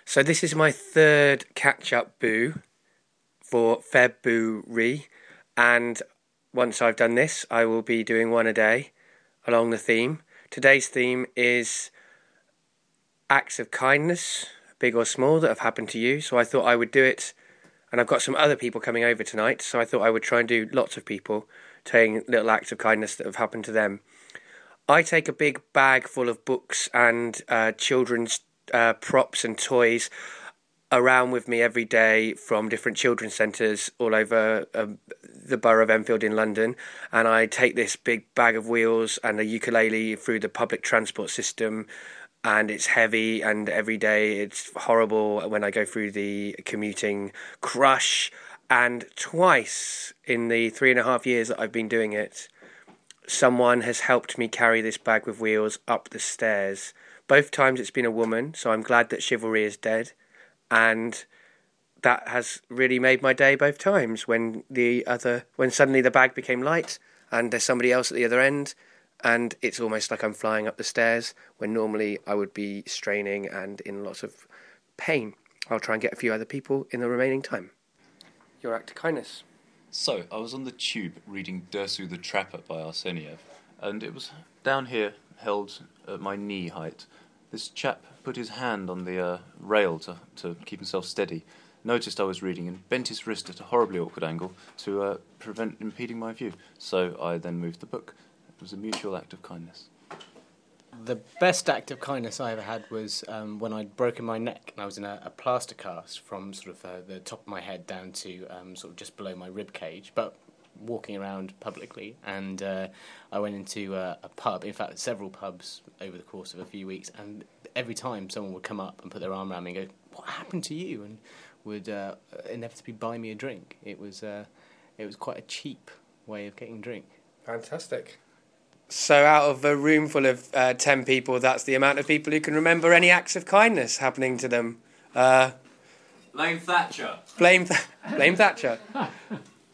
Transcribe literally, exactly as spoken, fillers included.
So this is my third catch-up boo for February, and once I've done this, I will be doing one a day along the theme. Today's theme is acts of kindness, big or small, that have happened to you. So I thought I would do it, and I've got some other people coming over tonight, so I thought I would try and do lots of people telling little acts of kindness that have happened to them. I take a big bag full of books and uh, children's uh, props and toys around with me every day from different children's centres all over um, the borough of Enfield in London, and I take this big bag of wheels and a ukulele through the public transport system, and it's heavy, and every day it's horrible when I go through the commuting crush. And twice in the three and a half years that I've been doing it, someone has helped me carry this bag with wheels up the stairs. Both times it's been a woman, so I'm glad that chivalry is dead. And that has really made my day both times, when the other, when suddenly the bag became light and there's somebody else at the other end, and it's almost like I'm flying up the stairs when normally I would be straining and in lots of pain. I'll try and get a few other people in the remaining time. Your act of kindness. So, I was on the tube reading Dersu the Trapper by Arseniev, and it was down here, held at my knee height. This chap put his hand on the uh, rail to, to keep himself steady, noticed I was reading, and bent his wrist at a horribly awkward angle to uh, prevent impeding my view. So I then moved the book. It was a mutual act of kindness. The best act of kindness I ever had was um, when I'd broken my neck and I was in a, a plaster cast from sort of uh, the top of my head down to um, sort of just below my rib cage, but walking around publicly. And uh, I went into uh, a pub, in fact several pubs over the course of a few weeks, and every time someone would come up and put their arm around me and go, "What happened to you?" and would uh, inevitably buy me a drink. It was uh, it was quite a cheap way of getting drink. Fantastic. So out of a room full of uh, ten people, that's the amount of people who can remember any acts of kindness happening to them. Uh, Blame Thatcher. Blame, th- blame Thatcher.